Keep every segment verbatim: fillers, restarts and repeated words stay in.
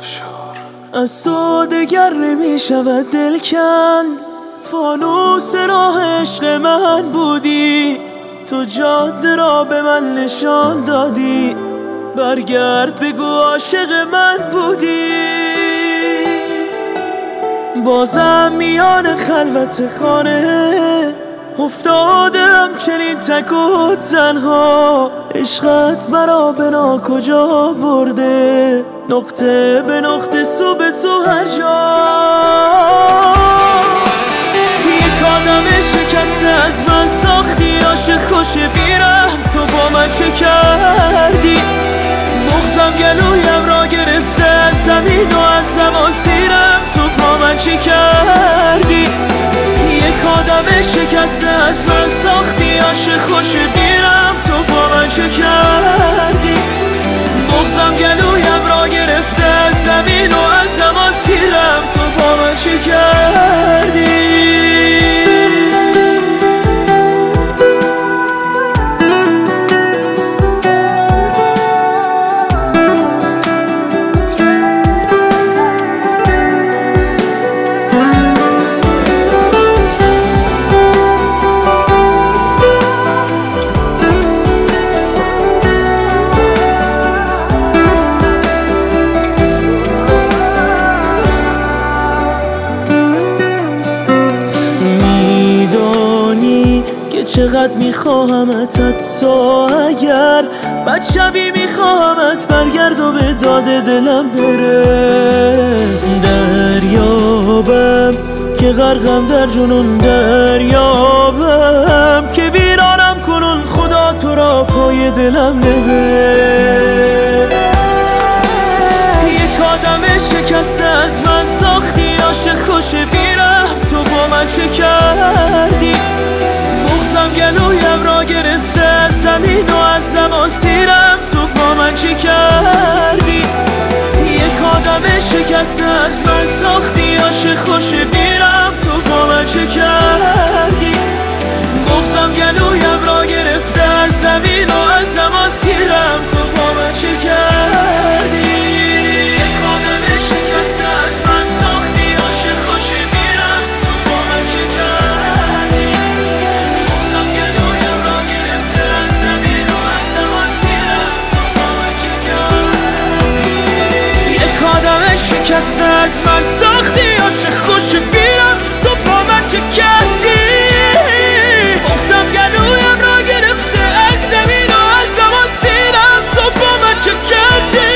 از تو دگر نمی شود دل کند، فانوس راه عشق من بودی، تو جاده را به من نشان دادی، برگرد بگو عاشق من بودی. بازم میان خلوت خانه افتادم چنین تک و تنها، عشقت مرا به ناکجا برده، نقطه به نقطه سو به سو هر جا. یک آدم شکسته از من ساختی، عاشق خوش بیرم تو با من چه کردی؟ بغضم گلویم را گرفته از زمین و از زماسیرم تو با من چه کردی؟ یک آدم شکسته از من ساختی، عاشق خوش بیرم تو با من چه کردی؟ بغضم گلویم را گرفته از زمین و از زماسیرم تو با من چه کردی؟ چقدر میخواهمت، حتی اگر بد شوی میخواهمت برگرد و به داد دلم برس. دریابم که غرقم در جنون، دریابم که ویرانم کنون، خدا تو را پای دلم نبر. یک آدم شکسته از من ساختی، عاشق خوش بیرم تو با من چه کردی؟ بغضم گلویم را گرفته از زمین و از زماسیرم تو با من چه کردی؟ یک آدم شکسته از من ساختی، عاشق خوش بیرم تو با من چه کردی؟ بغضم گلویم را گرفته از زمین و از زماسیرم تو با من چه کردی؟ یک آدم شکسته از من ساختی، عاشق خوش بیرم تو با من چه کردی؟ بغضم گلویم را گرفته از زمین و از زماسیرم تو با من چه کردی؟ یک آدم شکسته از من ساختی، عاشق خوش بیرم تو با من چه کردی؟ بغضم گلویم را گرفته از زمین و از زماسیرم تو با من چه کردی؟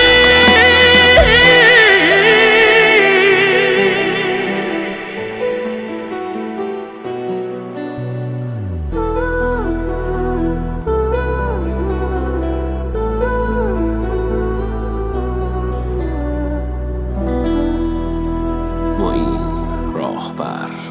معین راهبر.